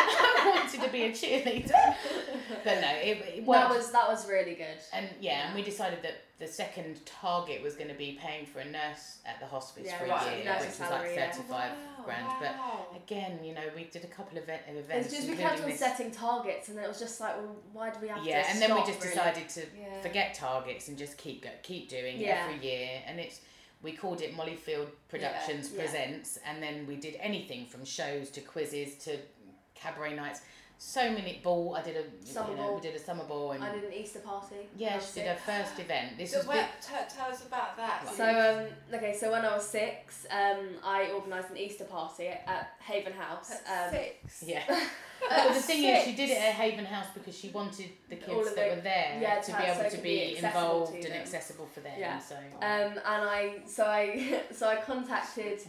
I wanted to be a cheerleader, but no, it, it worked. That was that was really good. And yeah, and we decided that the second target was going to be paying for a nurse at the hospice Yeah, for a right, year, nurse which was salary, like yeah. thirty-five Wow, grand. wow. But again, you know, we did a couple of event- of It's events. just we including kept on this- setting targets, and it was just like, well, why do we have yeah, to and then we stop, just really? decided to Yeah. forget targets and just keep go, keep doing Yeah. every year, and it's we called it Mollyfield Productions Yeah. Presents, and then we did anything from shows to quizzes to cabaret nights. So many ball. I did a Summer you know, ball. we did a summer ball, and I did an Easter party. yeah, when I was she did her six. first event. This So was where, big- t- tell us about that. So um, okay, so when I was six, um, I organised an Easter party at Haven House. At Um, six. yeah. At But the thing is, she six. did it at Haven House because she wanted the All kids of that the- were there yeah, to to be have- so able it to could be be accessible involved to and them. accessible for them. Yeah. So Um, and I so I so I contacted.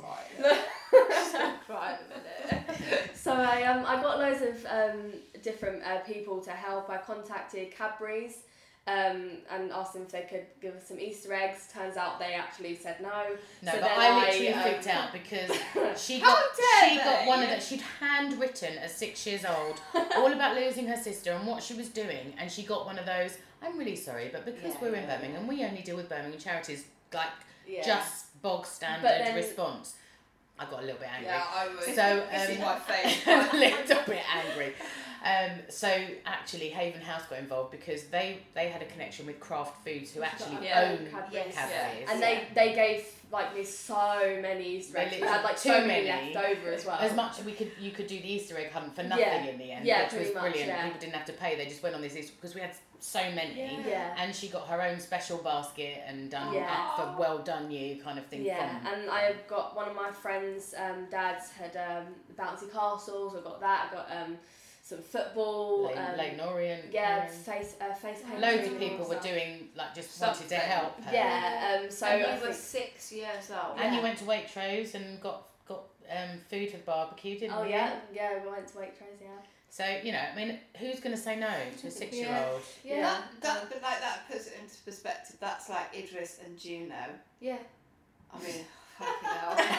Right a minute. So I um I got loads of um different uh, people to help. I contacted Cadbury's um and asked them if they could give us some Easter eggs. Turns out they actually said no. no, So but then I literally um, freaked out because she How got dare she got they? one of the she'd handwritten at six years old all about losing her sister and what she was doing, and she got one of those. I'm really sorry, but because Yeah, we're in yeah, Birmingham, we only deal with Birmingham charities, like Yeah. just bog standard But then- response. I got a little bit angry. Yeah, I was. So, this is um, my face. a little bit angry. Um, so actually, Haven House got involved because they, they had a connection with Craft Foods, who actually Yeah. own Cadbury's. Cadbury's. And they, they gave like me so many Easter They eggs. We literally- had like too so many many. left over as well. As much we could, you could do the Easter egg hunt for nothing Yeah. in the end, Yeah, which was pretty much, brilliant. yeah. People didn't have to pay; they just went on this Easter because we had so many. Yeah. And she got her own special basket and done Yeah. up for well done you kind of thing. Yeah, from, and I got one of my friends' um, dads had um, bouncy castles. I got that. I got um, some football. Leighton, um, Leighton Orient. yeah, Orient. face uh, face painting. Loads of and people were stuff. doing like just wanted to Something. help her. Yeah, um, so and I you were think- six years old. And Yeah. you went to Waitrose and got got um, food for the barbecue, didn't Oh you? yeah, yeah, we went to Waitrose. Yeah. So you know, I mean, who's going to say no to a six-year-old? Yeah, Yeah. that, that, but like that puts it into perspective. That's like Idris and Juno. Yeah. I mean, fucking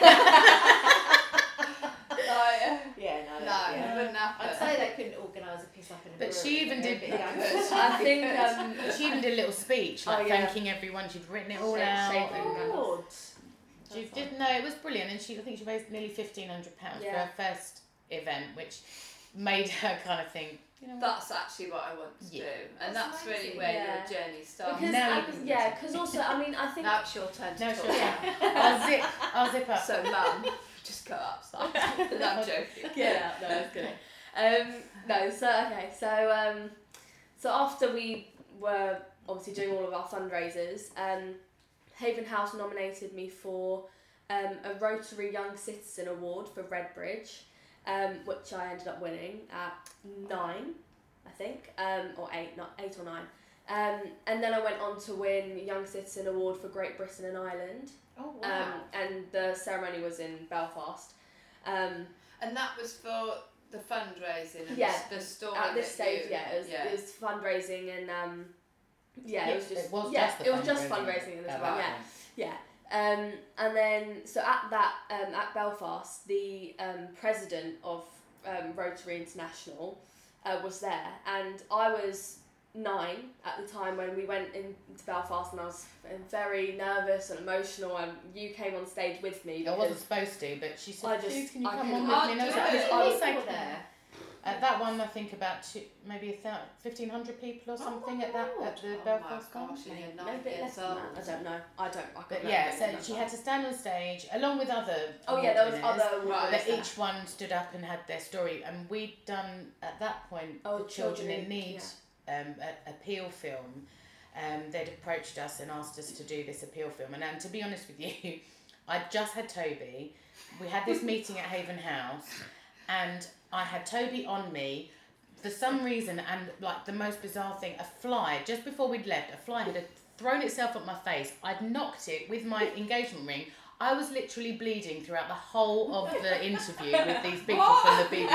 hell. like, Yeah, no, no, yeah. it wouldn't happen. I'd say they couldn't organise a piss up in a But brewery, she even they're a did- bit younger. I think um, She even did a little speech, like Oh, yeah. thanking everyone. She'd written it all Shake- out. shake and hands. Lord. she did no, it was brilliant, and she I think she raised nearly fifteen hundred pounds Yeah. for her first event, which made her kind of think, you know, what? That's actually what I want to Yeah. do, and That's that's, really amazing, where yeah. your journey starts. because Now I you was, can yeah, get it. because also I mean I think Now it's your turn to No, talk. sure. I'll zip. I'll zip up. So, mum, just cut up stuff. No, I'm joking. Get out. No, that's good. Um, no, so okay, so um, so after we were obviously doing all of our fundraisers, um, Haven House nominated me for um, a Rotary Young Citizen Award for Redbridge, um, which I ended up winning at nine, I think, um, or eight, not eight or nine. Um, and then I went on to win Young Citizen Award for Great Britain and Ireland. Oh, wow. Um, and the ceremony was in Belfast. Um, and that was for the fundraising and yeah, the, the story. At this stage, you, yeah, it was, yeah, it was fundraising and um, yeah, Yeah, it was just it was yeah, just the it was just fundraising fundraising in this at one, that yeah, point. yeah. Um, and then so at that um, at Belfast, the um, president of um, Rotary International uh, was there, and I was nine at the time when we went into Belfast, and I was very nervous and emotional, and you came on stage with me. I wasn't supposed to, but she said, I just- please can you I come couldn't- on with me? And I was like, I'll do "There's it." always I like was there. At that one, I think about two, maybe a thousand, fifteen hundred people or something at that at the Oh Belfast my one. gosh, you're Maybe nine a bit years less than old. that. I don't know. I don't. I But can't yeah, remember. so she had to stand on stage along with other. Oh yeah, there was award winners, other Right. But winners each one stood up and had their story, and we'd done at that point Oh, the Children, Children in in- Need um, a, appeal film. Um, they'd approached us and asked us to do this appeal film, and, and to be honest with you, I just had Toby. We had this meeting at Haven House, and I had Toby on me. For some reason, and like the most bizarre thing, a fly, just before we'd left, a fly had thrown itself at my face. I'd knocked it with my engagement ring. I was literally bleeding throughout the whole of the interview with these people from the B B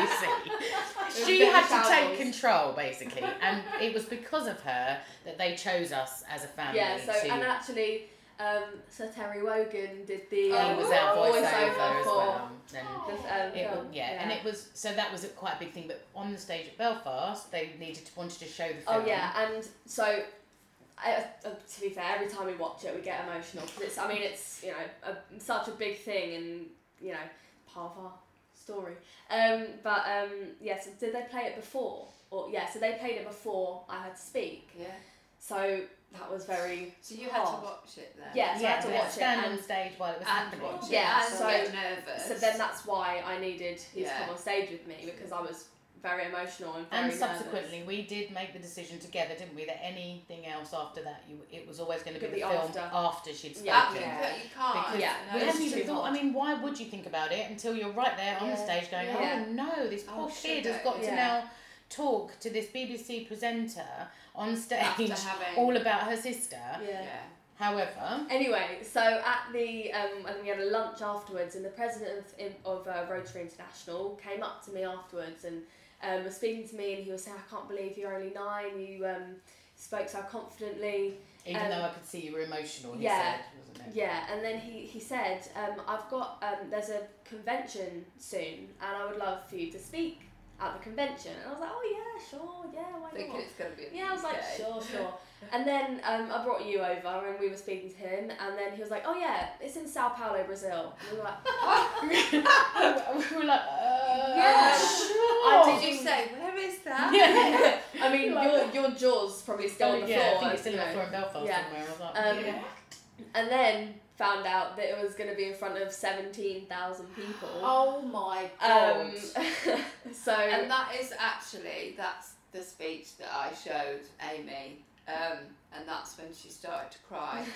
C. She had to take control, basically, and it was because of her that they chose us as a family. Yeah. So to, and actually, um, Sir Terry Wogan did the he um, was our voiceover voiceover as for well. And this, um, It film. was, yeah, and it was so that was a quite a big thing. But on the stage at Belfast, they needed to wanted to show the film. Oh yeah, and so. Uh, uh, to be fair, every time we watch it, we get emotional because it's. I mean, it's you know a, such a big thing, and you know part of our story. Um, but um, yeah, so did they play it before? Or yeah, so they played it before I had to speak. Yeah. So that was very. So you had hard. to watch it then. Yeah, so I yeah, had to to watch it stand and- on stage while it was And happening. watch it Yeah, and so- get nervous. So then that's why I needed you Yeah. to come on stage with me because I was very emotional and very And subsequently, nervous. we did make the decision together, didn't we, that anything else after that, you, it was always going to be Could the be film after. after she'd spoken. Yeah. You, Yeah. can't- you can't. Because Yeah, we no, hadn't it's even too thought. hard. I mean, why would you think about it until you're right there on the Yeah. stage going, Yeah. "Oh no, this poor Oh, kid should has I? got to Yeah. now talk to this B B C presenter on stage, After having- all about her sister." Yeah. Yeah. However, Anyway, so at the um, and we had a lunch afterwards, and the president of, in- of uh, Rotary International came up to me afterwards and um, was speaking to me, and he was saying, "I can't believe you're only nine. You um, spoke so confidently." even Um, though I could see you were emotional, he yeah. said, wasn't it? Yeah, and then he, he said, um, I've got, um, there's a convention soon, and I would love for you to speak at the convention. And I was like, oh yeah, sure, yeah, why I think not? it's going to be. Yeah, I was like, okay. sure, sure. And then um, I brought you over, and we were speaking to him, and then he was like, oh yeah, it's in Sao Paulo, Brazil. And we were like, we were like, uh, Yeah. sure. I Did you say where is that? Yeah. I mean, your your jaw's probably still on the yeah, floor. I think it's still you on the know. floor in Belfast Yeah. somewhere. I was like, Um, yeah. And then found out that it was going to be in front of seventeen thousand people. Oh my god. Um, so and that is actually that's the speech that I showed Amy, um, and that's when she started to cry.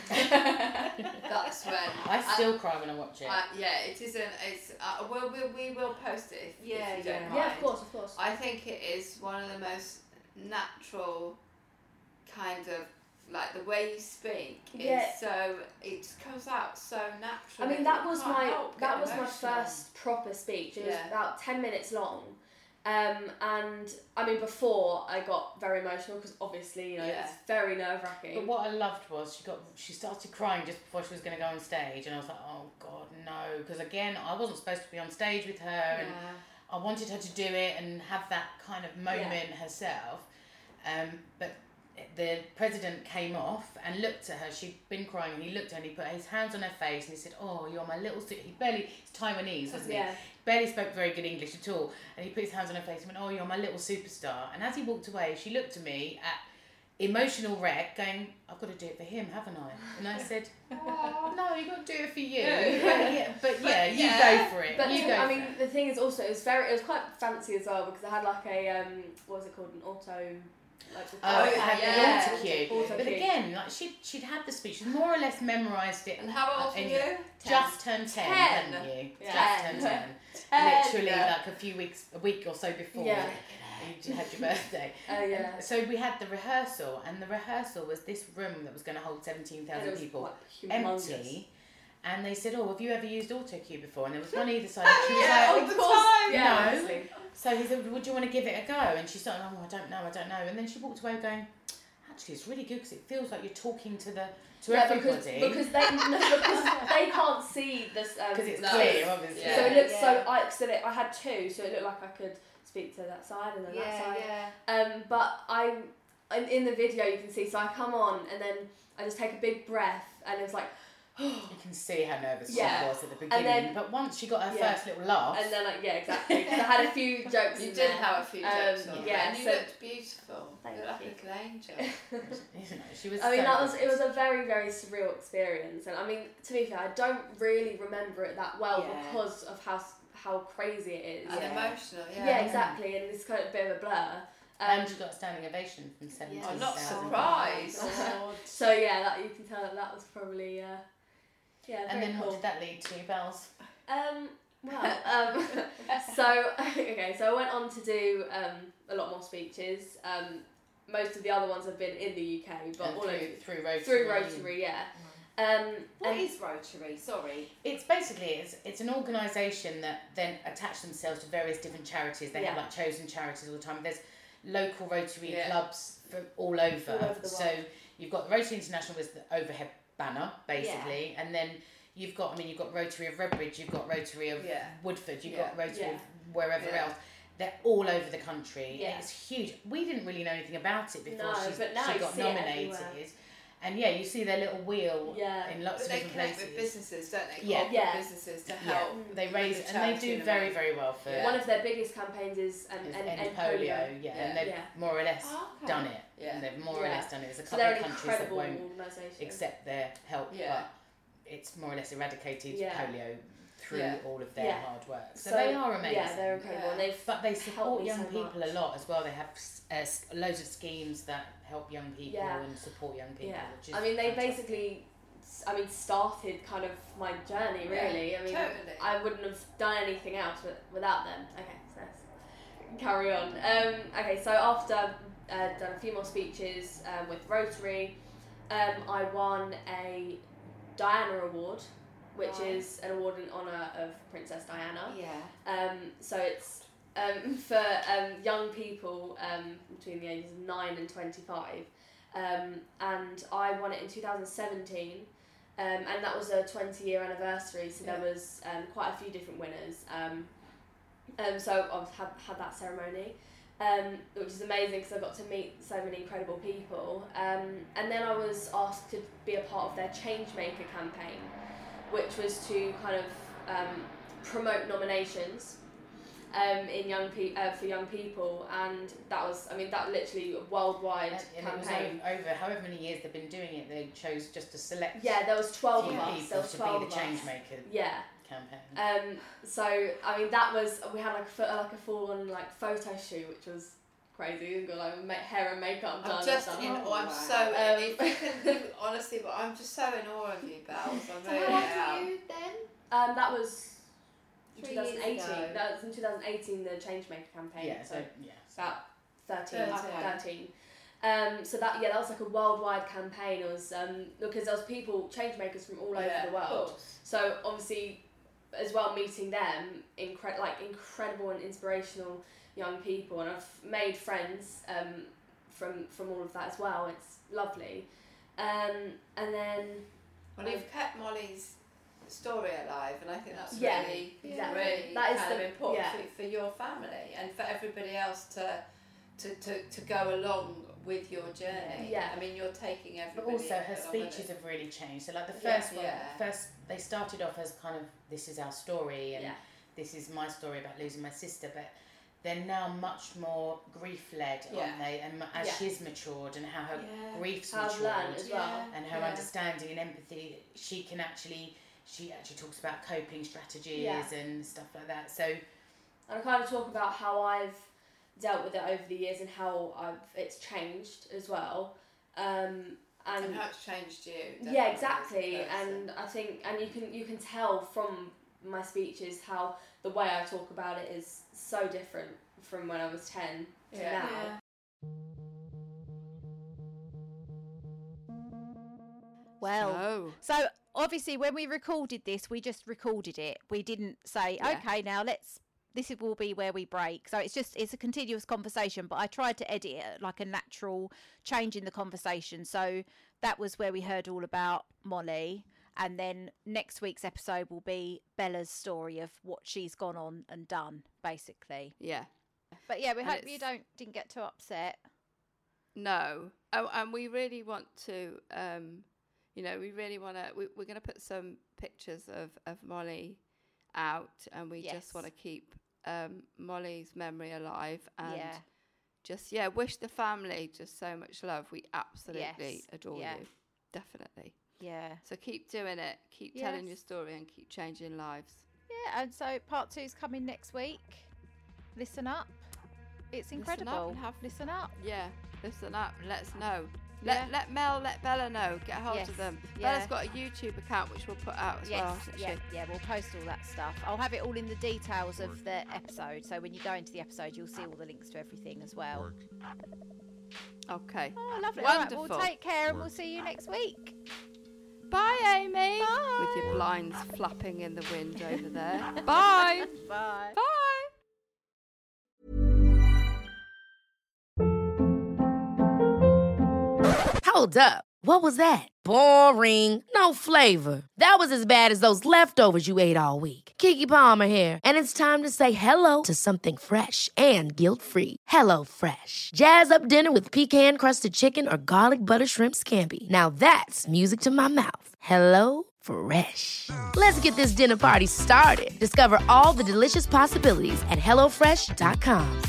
That's when I still cry when I watch it. Uh, yeah, it isn't. It's uh, we'll, we'll we will post it if, yeah, if you yeah, don't yeah, mind. of course, of course. I think it is one of the most natural kind of like the way you speak is Yeah. so it comes out so I naturally. mean, that You was can't my help that getting was my emotional. first proper speech. It was Yeah. about ten minutes long, um, and I mean before I got very emotional because obviously you know Yeah. it's very nerve wracking. But what I loved was she got she started crying just before she was going to go on stage, and I was like, oh god, no, because again I wasn't supposed to be on stage with her, and Yeah. I wanted her to do it and have that kind of moment herself. Um, but the president came off and looked at her. She'd been crying, and he looked at her and he put his hands on her face and he said, "Oh, you're my little." Su-. He barely he's Taiwanese, wasn't Yeah. he? Barely spoke very good English at all, and he put his hands on her face and went, "Oh, you're my little superstar." And as he walked away, she looked at me at emotional wreck, going, "I've got to do it for him, haven't I?" And I said, "Oh no, you got to do it for you." But yeah, but yeah, you yeah. go for it. But you to- go I for mean, it. the thing is also it was very it was quite fancy as well because I had like a um what was it called an auto Like the Oh, it yeah, had yeah. the auto cue. Auto But cue. again, like she she'd had the speech, she'd more or less memorised it. And how old were and you? Just turned ten, Ten. hadn't you? Yeah. Just turned ten. Ten. Literally like a few weeks, a week or so before Yeah. you had your birthday. Oh yeah. And so we had the rehearsal, and the rehearsal was this room that was going to hold seventeen And it thousand was, people, like, humongous. empty. And they said, "Oh, have you ever used auto cue before?" And there was one either side. And she was Yeah, like, all the time. Yeah, No. honestly. So he said, "Would you want to give it a go?" And she started, "Oh, I don't know, I don't know." And then she walked away going, "Actually, it's really good because it feels like you're talking to the to Yeah, everybody because, because they no, because they can't see this um, because it's No. clear, obviously." Yeah. So it looks Yeah. so I so it, I had two, so it looked like I could speak to that side and then that side. yeah. Um, but I in, in the video you can see. So I come on and then I just take a big breath and it was like, You can see how nervous Yeah. she was at the beginning, then- but once she got her Yeah. first little laugh, and then like yeah exactly. 'Cause I had a few jokes. You in did there. have a few Um, jokes on yeah, and you so- looked beautiful. Thank you looked you. like a little angel. you know, she was. I mean so that was good. it was a very very surreal experience, and I mean to be fair, I don't really remember it that well Yeah. because of how s- how crazy it is. And Yeah. emotional, yeah. Yeah, exactly, and it's kind of a bit of a blur. Um, And she got a standing ovation from seventeen I'm thousand. not surprised. so yeah, that you can tell that that was probably uh, yeah. And very then cool. what did that lead to, Bells? Um, well, um, so okay, so I went on to do um, a lot more speeches. Um, most of the other ones have been in the U K, but And all through, over through Rotary. through Rotary, yeah. Um, What and is Rotary? Sorry. It's basically it's, it's an organisation that then attach themselves to various different charities. They have Yeah. like chosen charities all the time. There's local Rotary Yeah. clubs from all over. All over the so world. you've got the Rotary International with the overhead banner basically, and then you've got I mean you've got Rotary of Redbridge, you've got Rotary of Yeah. Woodford, you've Yeah. got Rotary Yeah. of wherever Yeah. else. They're all over the country. Yeah. It's huge. We didn't really know anything about it before No, she's, but now she you got see it nominated. everywhere. And yeah, you see their little wheel Yeah. in lots But of they different connect places. with businesses, don't they? Yeah. Corporate Yeah. businesses to Yeah, help. they raise with the and they charity do and very everything. very well for Yeah. one of their biggest campaigns is um, is end, end, end polio, polio. yeah, Yeah. and they've Yeah. more or less Oh, okay. done it. Yeah. And they've more or Yeah. less done it. There's a So couple they're of an countries that incredible won't organisation. accept their help, Yeah. but it's more or less eradicated Yeah. polio through Yeah. all of their Yeah. hard work. So, they are amazing. Yeah, they're incredible. Yeah. And they've But they helped support me young so people much. a lot as well. They have uh, s- loads of schemes that help young people Yeah. and support young people. Yeah, Which is I mean they fantastic. basically, I mean started kind of my journey really. Yeah, I mean totally. I wouldn't have done anything else with, without them. Okay, so let's carry on. Um, okay, so after uh, done a few more speeches um, with Rotary, um, I won a Diana Award, which Right. is an award in honour of Princess Diana. Yeah. Um, so it's um, for um, young people um, between the ages of nine and twenty-five. Um, and I won it in two thousand seventeen, um, and that was a twenty year anniversary, so there Yeah. was um, quite a few different winners. Um, um, so I've had, had that ceremony, um, which is amazing because I got to meet so many incredible people. Um, and then I was asked to be a part of their Changemaker campaign, which was to kind of um, promote nominations um, in young pe- uh, for young people, and that was, I mean, that literally a worldwide And, and it was campaign. over, over however many years they've been doing it. They chose just to select Yeah, there was twelve few of us. There people was to twelve be of the us. change maker Yeah. campaign. Um. So I mean, that was we had like a, fo- like a full on like photo shoot, which was crazy. We got like ma- hair and makeup done. I'm and just stuff. in Oh, awe. I'm wow. so Um, if you can you, honestly, but I'm just so in awe of you, Bells. I So really how old am. were you then? Um. That was in Three twenty eighteen. years ago. That was in twenty eighteen. The Changemaker campaign. Yeah, so So yeah. about thirteen. Thirteen. thirteen. Um, so that yeah, that was like a worldwide campaign. It was um, because there was people, change makers from all over Yeah, the of world. course. So obviously, as well, meeting them, incre- like incredible and inspirational young people, and I've made friends um, from from all of that as well. It's lovely, um, and then Well, you've kept Molly's story alive, and I think that's Yeah, really, exactly. really That is kind the- of important yeah. for, for your family and for everybody else to, to, to, to go along with your journey. Yeah. I mean, you're taking But everybody. also her along with speeches it. have really changed. So like the Yeah. first one, Yeah. first they started off as kind of this is our story and Yeah. this is my story about losing my sister, but they're now much more grief led, Yeah. aren't they? And as Yeah. she's matured and how her Yeah. grief's how I've matured learned as well. and her Yeah. understanding and empathy, she can actually she actually talks about coping strategies Yeah. and stuff like that. So And I kind of talk about how I've dealt with it over the years and how I've it's changed as well. Um, and, and how it's changed you. Yeah, exactly. And I think, and you can you can tell from my speeches how the way I talk about it is so different from when I was ten to yeah. now. Yeah. Well, so, so obviously when we recorded this, we just recorded it. We didn't say, yeah. okay, now let's, this will be where we break. So it's just, it's a continuous conversation, but I tried to edit it like a natural change in the conversation. So that was where we heard all about Molly. And then next week's episode will be Bella's story of what she's gone on and done, basically. Yeah. But yeah, we and hope it's... you don't didn't get too upset. No. Oh, and we really want to... Um, You know, we really want to, we, we're going to put some pictures of, of Molly out, and we yes. just want to keep um, Molly's memory alive and yeah. just, yeah, wish the family just so much love. We absolutely yes. adore yeah. you. Definitely. Yeah. So keep doing it. Keep yes. telling your story and keep changing lives. Yeah, and so part two is coming next week. Listen up. It's incredible. Listen up. And have, listen up. Yeah, listen up and let us know. Let yeah. let Mel, let Bella know. Get a hold yes. of them. Yeah. Bella's got a YouTube account which we'll put out as yes. well, hasn't yeah. she? Yeah, we'll post all that stuff. I'll have it all in the details of the episode. So when you go into the episode, you'll see all the links to everything as well. Okay. Oh, lovely. Wonderful. All right, we'll take care and we'll see you next week. Bye, Amy. Bye. With your blinds flapping in the wind over there. Bye. Bye. Bye. Hold up. What was that? Boring. No flavor. That was as bad as those leftovers you ate all week. Keke Palmer here, and it's time to say hello to something fresh and guilt-free. Hello Fresh. Jazz up dinner with pecan-crusted chicken or garlic butter shrimp scampi. Now that's music to my mouth. Hello Fresh. Let's get this dinner party started. Discover all the delicious possibilities at hello fresh dot com.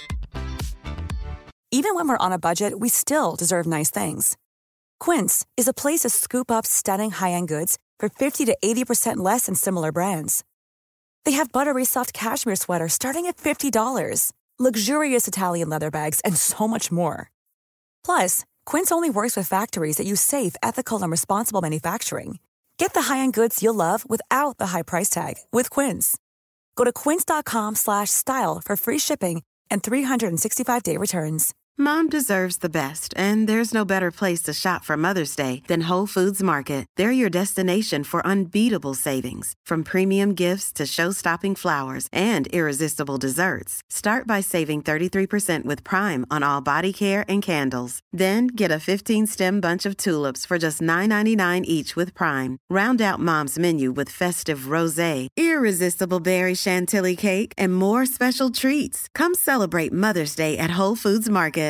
Even when we're on a budget, we still deserve nice things. Quince is a place to scoop up stunning high-end goods for fifty to eighty percent less than similar brands. They have buttery soft cashmere sweaters starting at fifty dollars, luxurious Italian leather bags, and so much more. Plus, Quince only works with factories that use safe, ethical, and responsible manufacturing. Get the high-end goods you'll love without the high price tag with Quince. Go to quince.com slash style for free shipping and three sixty-five day returns. Mom deserves the best, and there's no better place to shop for Mother's Day than Whole Foods Market. They're your destination for unbeatable savings, from premium gifts to show-stopping flowers and irresistible desserts. Start by saving thirty-three percent with Prime on all body care and candles. Then get a fifteen-stem bunch of tulips for just nine ninety-nine each with Prime. Round out Mom's menu with festive rosé, irresistible berry chantilly cake, and more special treats. Come celebrate Mother's Day at Whole Foods Market.